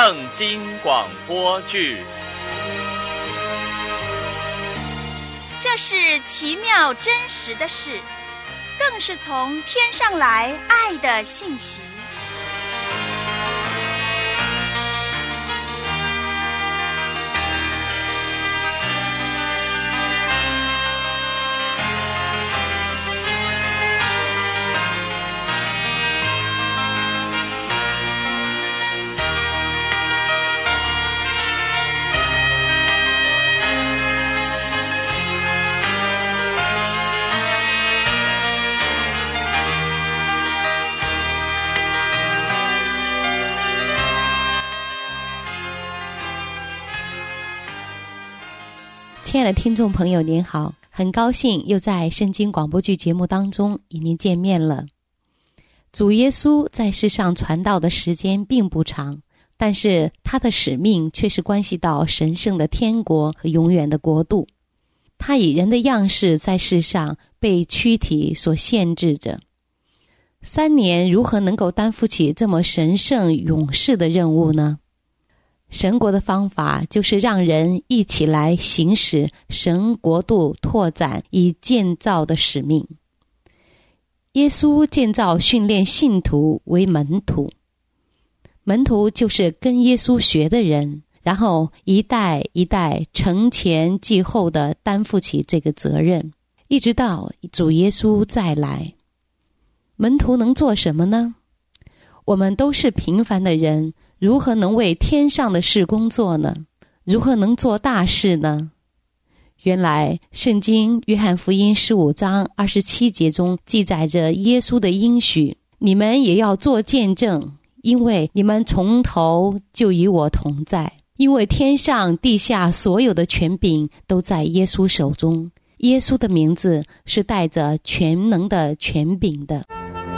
圣经广播剧。 这是奇妙真实的事，更是从天上来爱的信息。 亲爱的听众朋友您好，很高兴又在圣经广播剧节目当中与您见面了。主耶稣在世上传道的时间并不长，但是他的使命却是关系到神圣的天国和永远的国度。他以人的样式在世上被躯体所限制着。3年如何能够担负起这么神圣永世的任务呢？神国的方法就是让人一起来行使神国度拓展以建造的使命。耶稣建造训练信徒为门徒，门徒就是跟耶稣学的人，然后一代一代承前继后地担负起这个责任，一直到主耶稣再来。门徒能做什么呢？我们都是平凡的人，如何能为天上的事工作呢？如何能做大事呢？原来圣经约翰福音15章27节中记载着耶稣的应许，你们也要做见证，因为你们从头就与我同在，因为天上地下所有的权柄都在耶稣手中。耶稣的名字是带着全能的权柄的。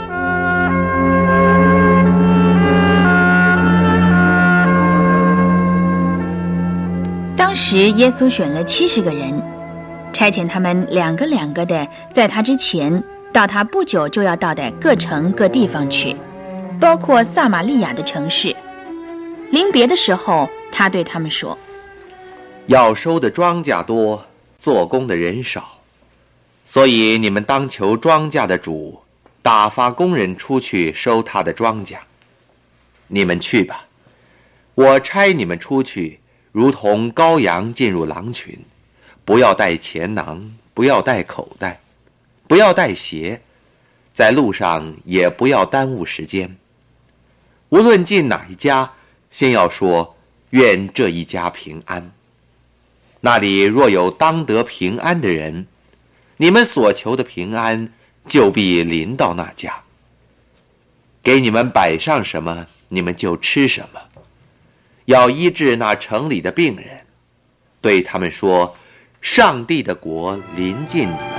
当时耶稣选了70个人，差遣他们两个的在他之前到他不久就要到的各城各地方去，包括撒玛利亚的城市。临别的时候，他对他们说： 要收的庄稼多，做工的人少，所以你们当求庄稼的主打发工人出去收他的庄稼。你们去吧，我差你们出去，如同羔羊进入狼群，不要带钱囊，不要带口袋，不要带鞋，在路上也不要耽误时间。无论进哪一家，先要说愿这一家平安。那里若有当得平安的人，你们所求的平安就必临到那家。给你们摆上什么，你们就吃什么。要医治那城里的病人，对他们说：上帝的国临近你们。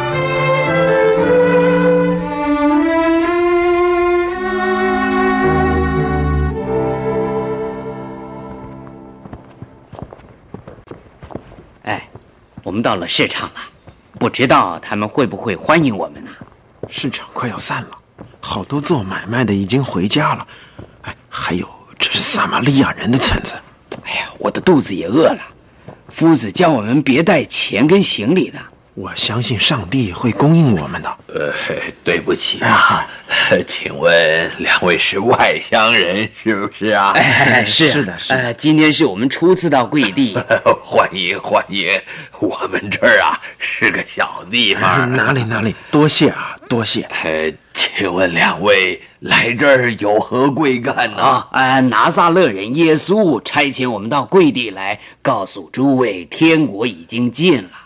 我们到了市场了，不知道他们会不会欢迎我们呢？ 市场快要散了，好多做买卖的已经回家了。还有，这是撒玛利亚人的村子。 我的肚子也饿了。夫子叫我们别带钱跟行李的。 我相信上帝会供应我们的。 对不起啊，请问两位是外乡人是不是啊？ 是的。今天是我们初次到贵地。 欢迎，我们这儿啊是个小地方。 哪里，多谢啊，多谢。 请问两位来这儿有何贵干呢？ 拿撒勒人耶稣差遣我们到贵地来，告诉诸位天国已经近了。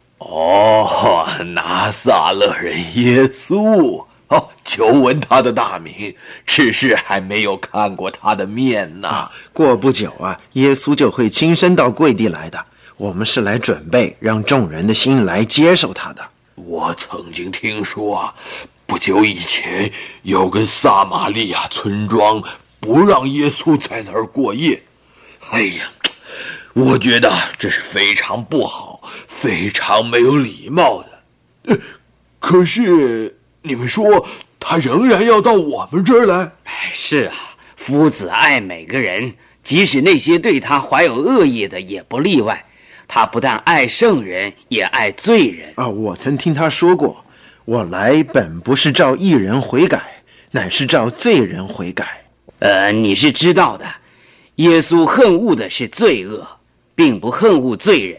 拿撒勒人耶稣，久闻他的大名，只是还没有看过他的面呢。 过不久啊，耶稣就会亲身到贵地来的。我们是来准备让众人的心来接受他的。 我曾经听说不久以前有个撒玛利亚村庄不让耶稣在那儿过夜。我觉得这是非常不好，非常没有礼貌的。可是你们说他仍然要到我们这儿来？ 是啊，夫子爱每个人， 即使那些对他怀有恶意的也不例外。他不但爱圣人，也爱罪人。 我曾听他说过，我来本不是照义人悔改，乃是照罪人悔改。 你是知道的，耶稣恨恶的是罪恶，并不恨恶罪人。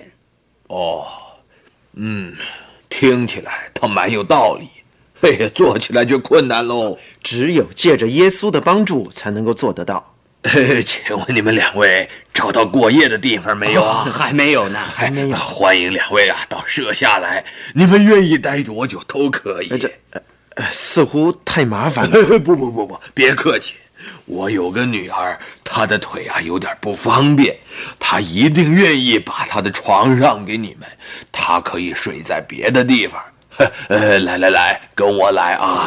听起来倒蛮有道理，做起来就困难喽。 只有借着耶稣的帮助才能够做得到。 请问你们两位找到过夜的地方没有啊？ 还没有呢， 还没有。 欢迎两位到舍下来，你们愿意待多久都可以。 似乎太麻烦了。 不，别客气。我有个女儿，她的腿有点不方便，她一定愿意把她的床让给你们，她可以睡在别的地方。来，跟我来啊！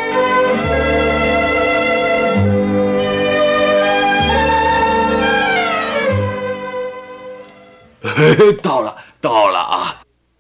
到了啊！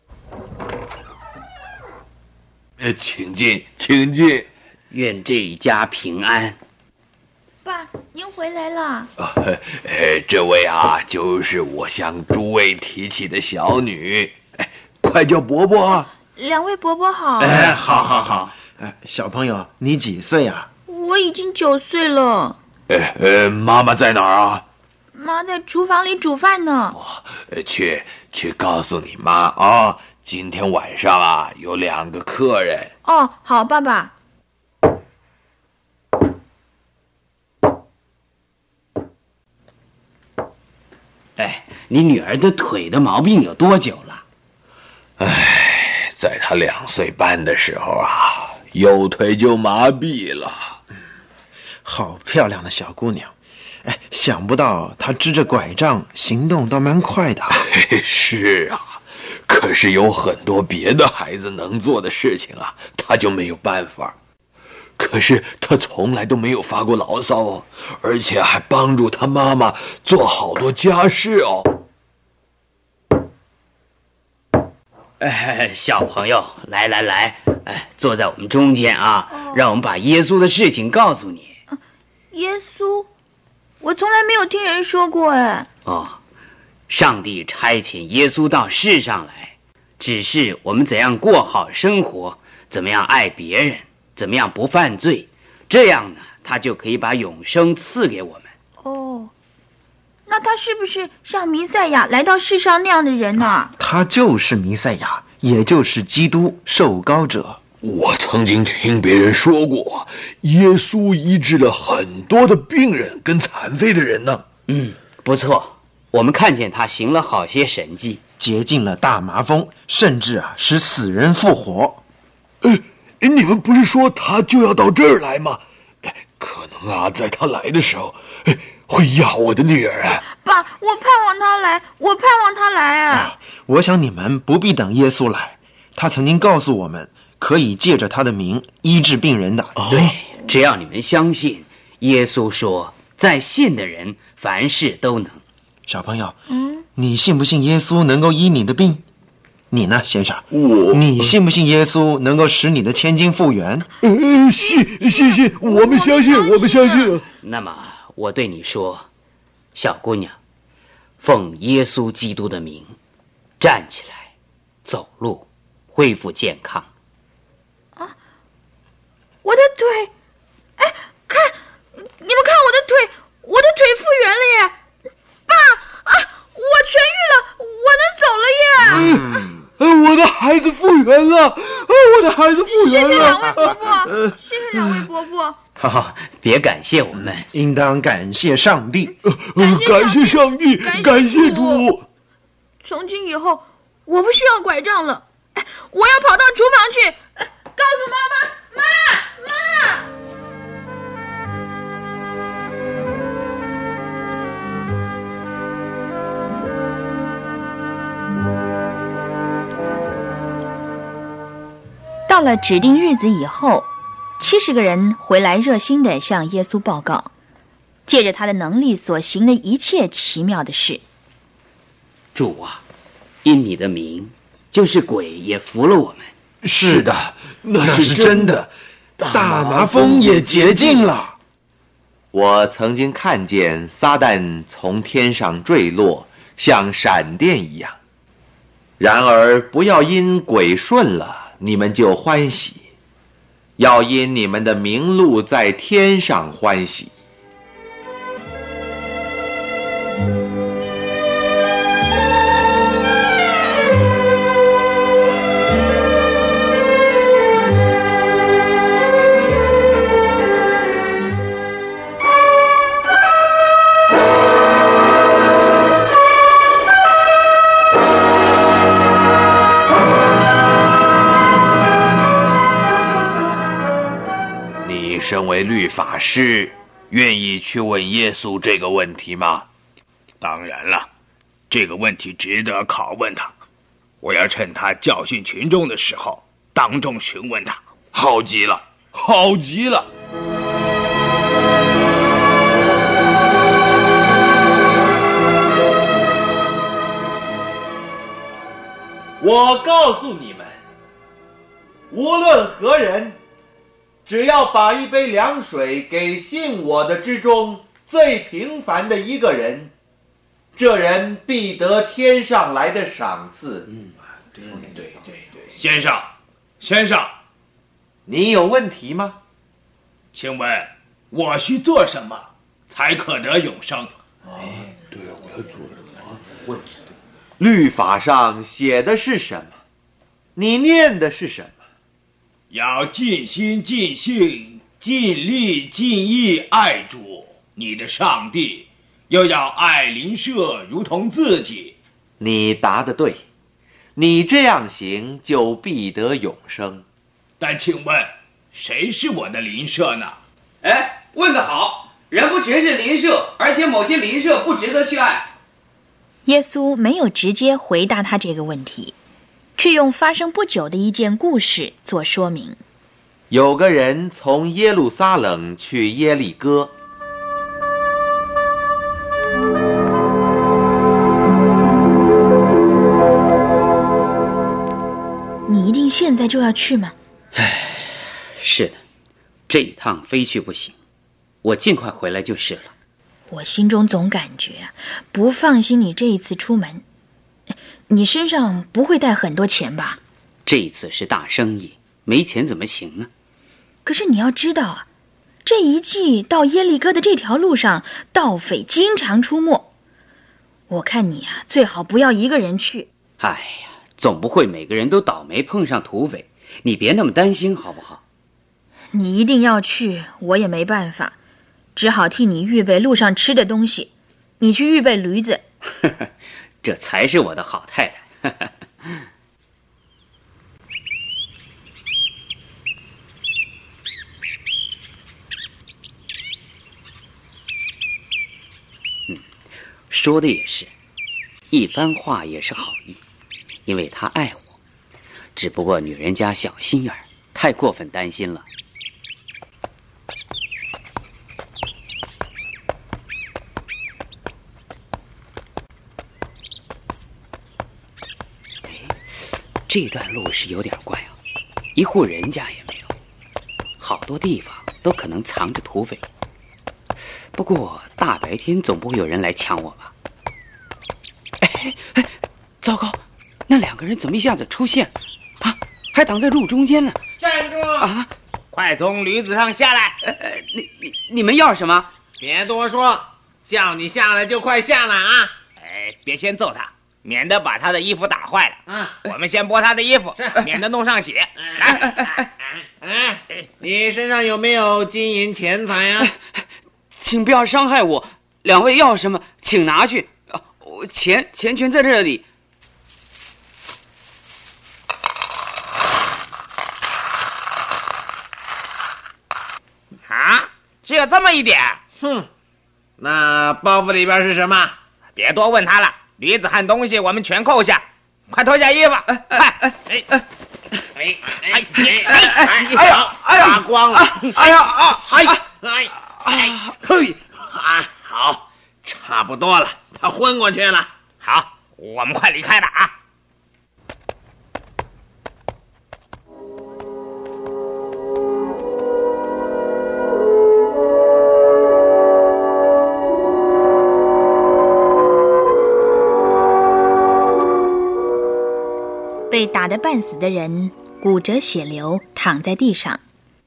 请进。 愿这一家平安。 爸，您回来了。 这位就是我向诸位提起的小女，快叫伯伯啊！ 两位伯伯好。 好。 小朋友，你几岁啊？ 我已经9岁了。 妈妈在哪儿啊？ 妈在厨房里煮饭呢。 去告诉你妈啊，今天晚上有2个客人。 好，爸爸。 你女儿的腿的毛病有多久了？ 在她2岁半的时候右腿就麻痹了。 好漂亮的小姑娘。想不到她支着拐杖行动倒蛮快的。 是可是有很多别的孩子能做的事情她就没有办法。可是她从来都没有发过牢骚而且还帮助她妈妈做好多家事小朋友，来，坐在我们中间让我们把耶稣的事情告诉你。 耶稣？我从来没有听人说过上帝差遣耶稣到世上来，指示我们怎样过好生活，怎么样爱别人，怎么样不犯罪，这样呢，他就可以把永生赐给我们。 那他是不是像弥赛亚来到世上那样的人呢？ 他就是弥赛亚，也就是基督受膏者。 我曾经听别人说过，耶稣医治了很多的病人跟残废的人呢。 不错，我们看见他行了好些神迹， 洁净了大麻风，甚至使死人复活。 你们不是说他就要到这儿来吗？可能在他来的时候会要我的女儿爸，我盼望他来我想你们不必等耶稣来，他曾经告诉我们可以借着他的名医治病人的。 对，只要你们相信，耶稣说在信的人凡事都能。 小朋友，你信不信耶稣能够医你的病？你呢，先生？你信不信耶稣能够使你的千金复原？ 信，我们相信。 那么我对你说，小姑娘，奉耶稣基督的名，站起来，走路，恢复健康。 我的腿，看，你们看我的腿复原了耶！爸我痊愈了，我能走了耶！ 我的孩子复原了！ 谢谢两位伯伯。 别感谢我们， 应当感谢上帝。 感谢上帝，感谢主。 从今以后，我不需要拐杖了，我要跑到厨房去，告诉妈妈。到了指定日子以后，70个人回来热心地向耶稣报告，借着他的能力所行的一切奇妙的事。 主因你的名，就是鬼也服了我们。 是的，那是真的，大麻风也洁净了。 我曾经看见撒旦从天上坠落，像闪电一样。然而不要因鬼顺了，你们就欢喜，要因你们的名录在天上欢喜。 身为律法师，愿意去问耶稣这个问题吗？ 当然了，这个问题值得拷问他。我要趁他教训群众的时候，当众询问他。 好极了，好极了！ 我告诉你们，无论何人，只要把一杯凉水给信我的之中最平凡的一个人，这人必得天上来的赏赐。 对，先生， 你有问题吗？ 请问我需做什么才可得永生？ 对啊，我要做什么？ 问律法上写的是什么？你念的是什么？ 要尽心尽性尽力尽意爱主你的上帝，又要爱邻舍如同自己。 你答得对，你这样行就必得永生。 但请问谁是我的邻舍呢？ 问得好，人不全是邻舍，而且某些邻舍不值得去爱。 耶稣没有直接回答他这个问题，却用发生不久的一件故事做说明。 有个人从耶路撒冷去耶利哥， 你一定现在就要去吗？ 是的，这一趟非去不行，我尽快回来就是了。 我心中总感觉不放心你这一次出门。你身上不会带很多钱吧？ 这一次是大生意，没钱怎么行呢？ 可是你要知道啊，这一季到耶利哥的这条路上，盗匪经常出没。我看你啊，最好不要一个人去。 哎呀，总不会每个人都倒霉碰上土匪，你别那么担心好不好？ 你一定要去，我也没办法，只好替你预备路上吃的东西。你去预备驴子。 这才是我的好太太。说的也是，一番话也是好意，因为他爱我，只不过女人家小心眼儿，太过分担心了。这段路是有点怪啊，一户人家也没有，好多地方都可能藏着土匪。不过大白天总不会有人来抢我吧？糟糕，那两个人怎么一下子出现啊？还挡在路中间呢！ 站住！ 啊！ 快从驴子上下来！ 你们要什么？ 别多说，叫你下来就快下来啊！别先揍他，免得把他的衣服打坏了。我们先剥他的衣服，免得弄上血。你身上有没有金银钱财呀？ 请不要伤害我，两位要什么请拿去。钱全在这里。 啊，只有这么一点？哼，那包袱里边是什么？别多问他了，驴子和东西我们全扣下，快脱下衣服！扒光了！好，差不多了，他昏过去了。好，我们快离开吧啊！ 被打得半死的人骨折血流，躺在地上。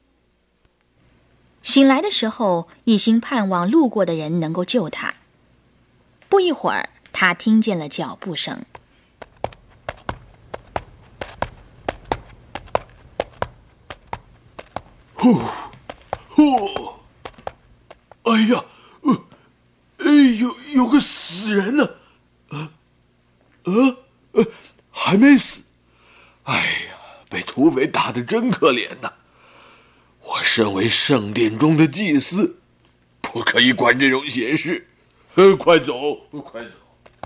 醒来的时候，一心盼望路过的人能够救他。不一会儿，他听见了脚步声。 哎呀，有个死人呢，还没死。哎呀，被土匪打得真可怜呐！我身为圣殿中的祭司，不可以管这种闲事。快走，快走！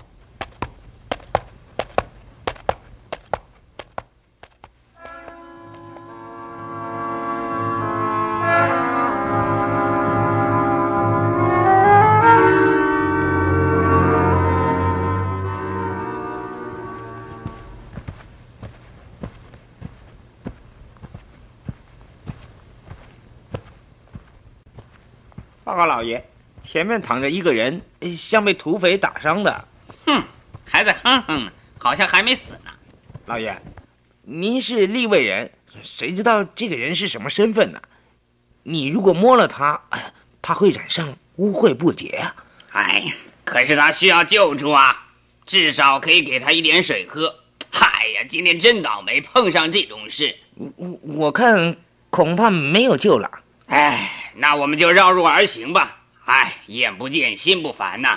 报告老爷，前面躺着一个人，像被土匪打伤的。 哼，还在哼哼呢，好像还没死呢。 老爷，您是利未人，谁知道这个人是什么身份呢？你如果摸了他，他会染上污秽不洁啊！ 哎呀，可是他需要救助啊，至少可以给他一点水喝。哎呀，今天真倒霉，碰上这种事。 我看恐怕没有救了。 哎，那我们就绕路而行吧。哎，眼不见心不烦呐。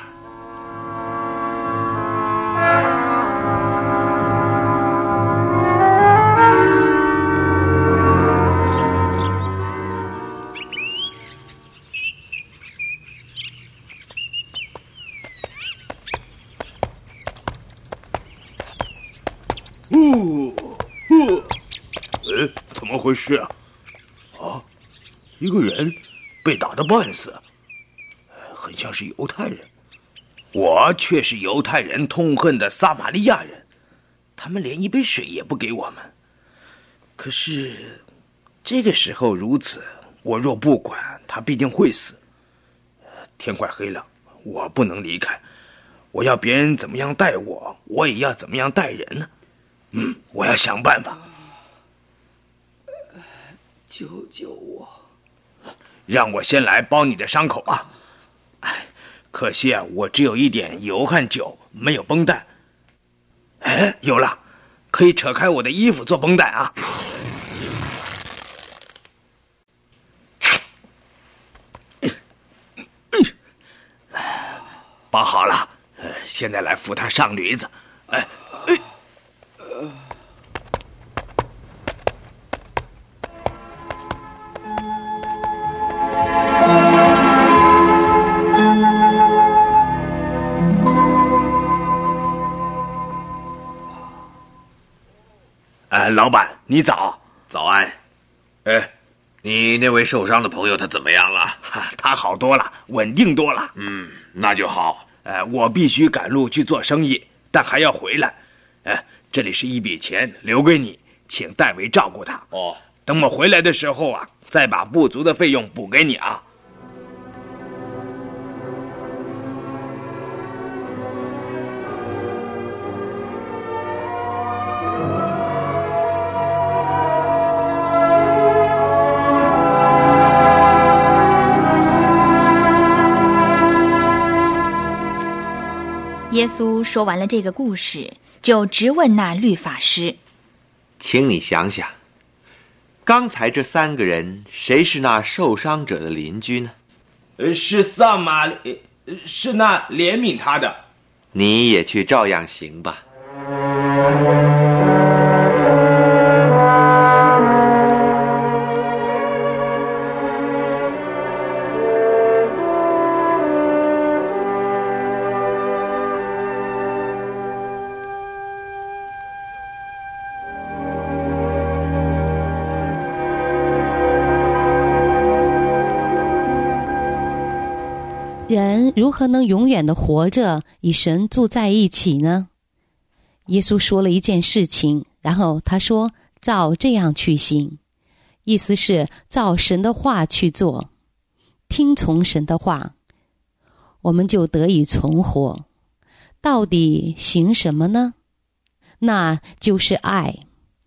怎么回事啊？一个人被打得半死，很像是犹太人。我却是犹太人痛恨的撒玛利亚人，他们连一杯水也不给我们。可是这个时候如此，我若不管，他必定会死。天快黑了，我不能离开，我要别人怎么样待我，我也要怎么样待人呢？我要想办法。 救救我！ 让我先来包你的伤口吧。可惜啊，我只有一点油和酒，没有绷带。有了，可以扯开我的衣服做绷带啊。包好了，现在来扶他上驴子。老板，你早。 早安。你那位受伤的朋友他怎么样了？ 他好多了，稳定多了。 那就好。 我必须赶路去做生意，但还要回来。这里是一笔钱，留给你，请代为照顾他。等我回来的时候啊，再把不足的费用补给你啊。 耶稣说完了这个故事，就直问那律法师： 请你想想，刚才这3个人，谁是那受伤者的邻居呢？ 是那怜悯他的。 你也去照样行吧。 人如何能永远的活着，与神住在一起呢？耶稣说了一件事情，然后他说照这样去行，意思是照神的话去做，听从神的话，我们就得以存活。到底行什么呢？ 那就是爱。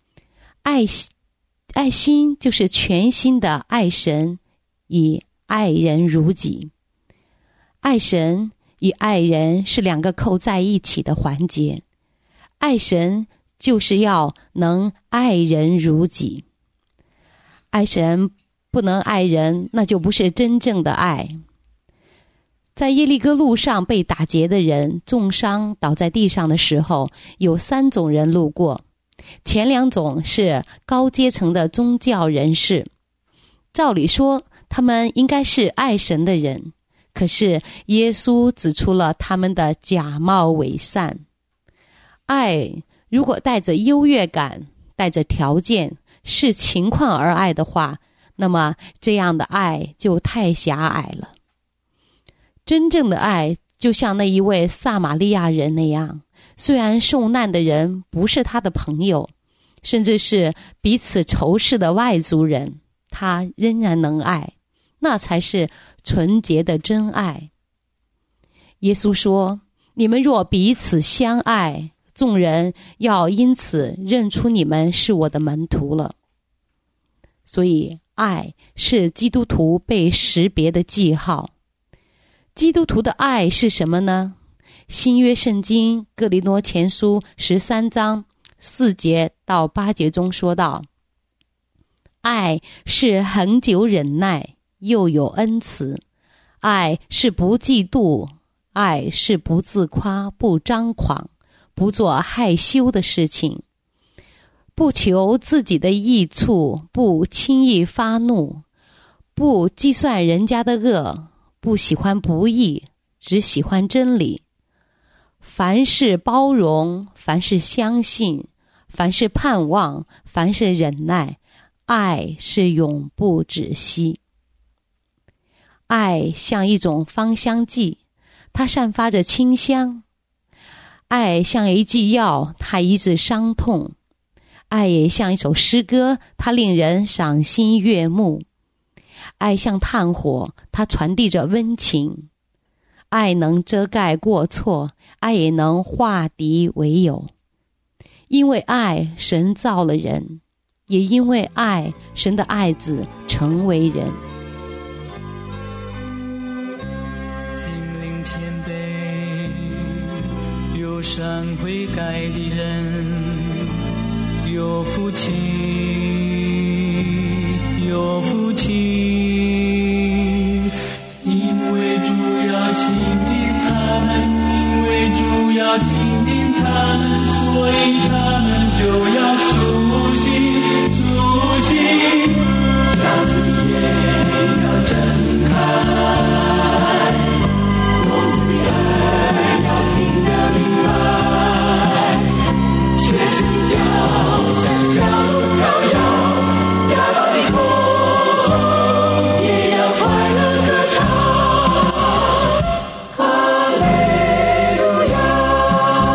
爱心就是全心的爱神，以爱人如己。爱神与爱人是两个扣在一起的环节。爱神就是要能爱人如己。爱神不能爱人，那就不是真正的爱。在耶利哥路上被打劫的人重伤倒在地上的时候，有3种人路过。前2种是高阶层的宗教人士，照理说他们应该是爱神的人，可是耶稣指出了他们的假冒伪善。爱如果带着优越感，带着条件，视情况而爱的话，那么这样的爱就太狭隘了。真正的爱就像那一位撒玛利亚人那样，虽然受难的人不是他的朋友，甚至是彼此仇视的外族人，他仍然能爱，那才是纯洁的真爱。耶稣说，你们若彼此相爱，众人要因此认出你们是我的门徒了。所以爱是基督徒被识别的记号。基督徒的爱是什么呢？新约圣经哥林多前书13章4节到8节中说道，爱是恒久忍耐，又有恩慈；爱是不嫉妒；爱是不自夸，不张狂，不做害羞的事情，不求自己的益处，不轻易发怒，不计算人家的恶，不喜欢不义，只喜欢真理。凡事包容，凡事相信，凡事盼望，凡事忍耐，爱是永不止息。爱像一种芳香剂，它散发着清香。爱像一剂药，它医治伤痛。爱也像一首诗歌，它令人赏心悦目。爱像炭火，它传递着温情。爱能遮盖过错，爱也能化敌为友。因为爱，神造了人，也因为爱，神的爱子成为人。 心灵谦卑，有善悔改的人，有福气，有福气。因为主要亲近他们，因为主要亲近他们，所以他们就要苏醒，苏醒，瞎子眼要睁开，聋子的耳要听得明白，学子脚像小鹿跳跃，哑巴的口也要快乐歌唱。哈利路亚，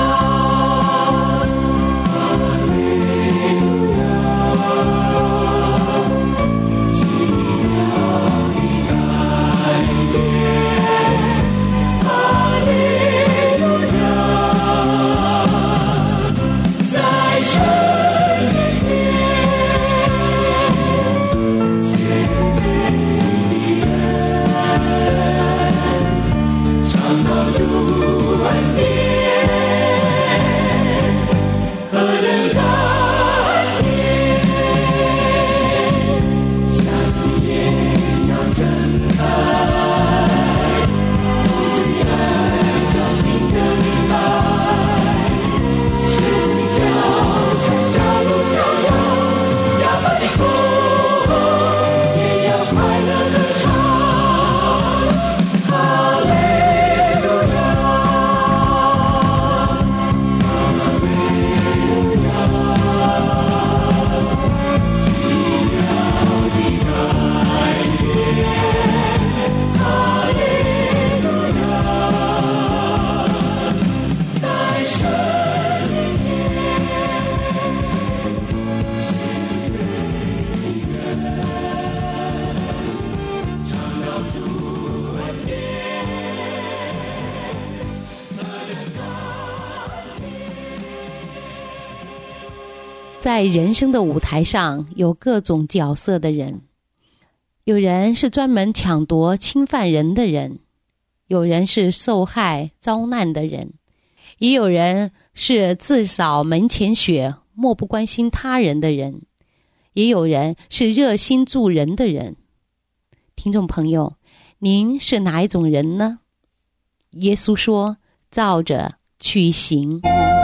在人生的舞台上有各种角色的人，有人是专门抢夺侵犯人的人，有人是受害遭难的人，也有人是自扫门前雪漠不关心他人的人，也有人是热心助人的人。听众朋友，您是哪一种人呢？耶稣说，照着去行。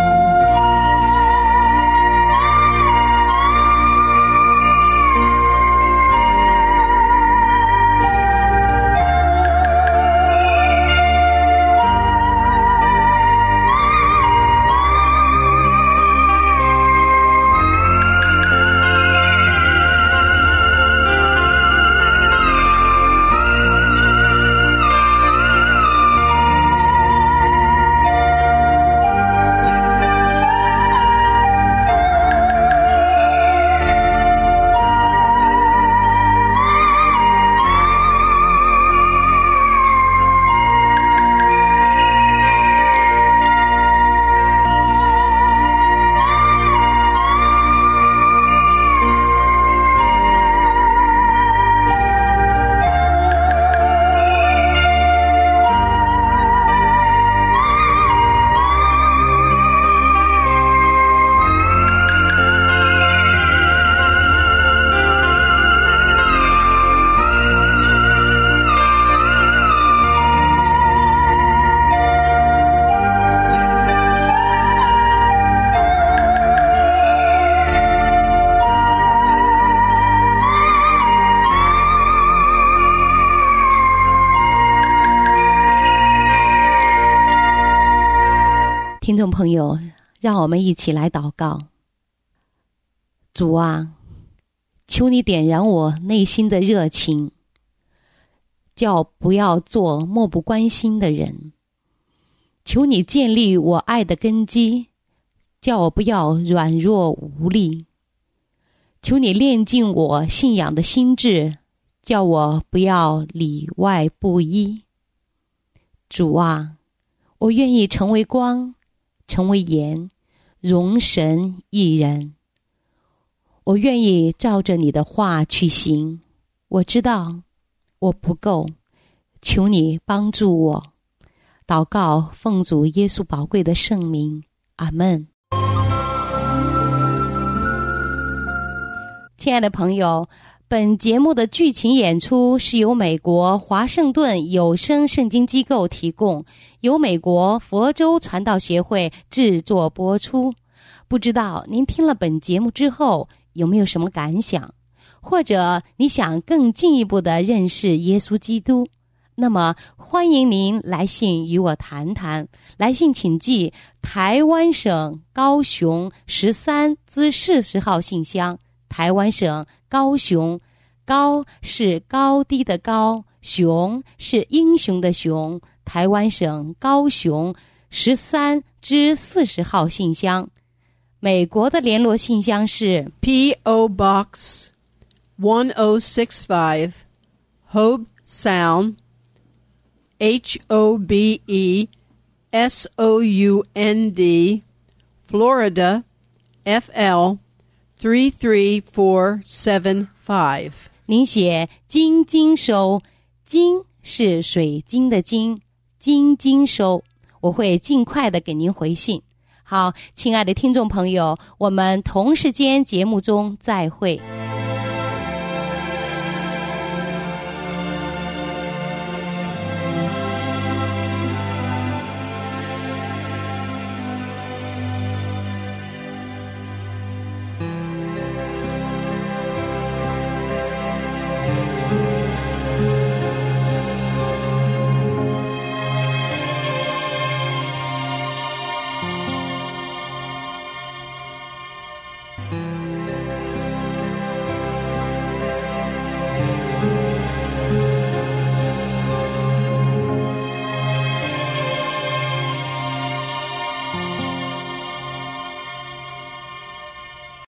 听众朋友，让我们一起来祷告。主啊，求你点燃我内心的热情，叫不要做漠不关心的人。求你建立我爱的根基，叫我不要软弱无力。求你炼净我信仰的心志，叫我不要里外不一。主啊，我愿意成为光，成为盐，容神一人。我愿意照着你的话去行。我知道我不够，求你帮助我。祷告奉主耶稣宝贵的圣名，阿们。亲爱的朋友，本节目的剧情演出是由美国华盛顿有声圣经机构提供，由美国佛州传道协会制作播出。不知道您听了本节目之后有没有什么感想，或者你想更进一步的认识耶稣基督？那么欢迎您来信与我谈谈。来信请寄台湾省高雄13至40号信箱，台湾省高雄，高是高低的高，雄是英雄的雄，台湾省高雄13至40号信箱。美国的联络信箱是 P.O. Box 1065 Hobe Sound HOBESOUND Florida FL 33475。 您写金金收，金是水晶的金，金金收，我会尽快的给您回信。好，亲爱的听众朋友，我们同时间节目中再会。